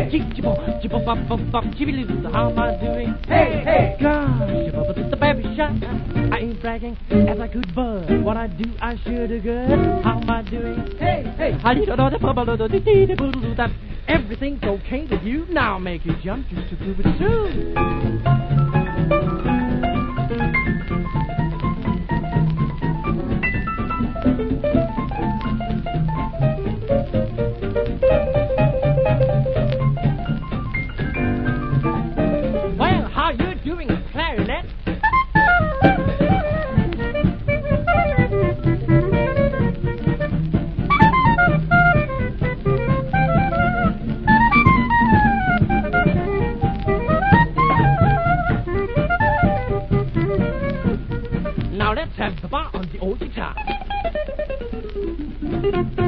How am I doing? Hey, hey. Gosh, it's the baby shot. I ain't bragging as I could, but what I do, I sure do good. How am I doing? Hey, hey. Everything's okay with you. Now make you jump just to prove it's true. Well, how you doing, clarinet? Now let's have the bar on the old guitar.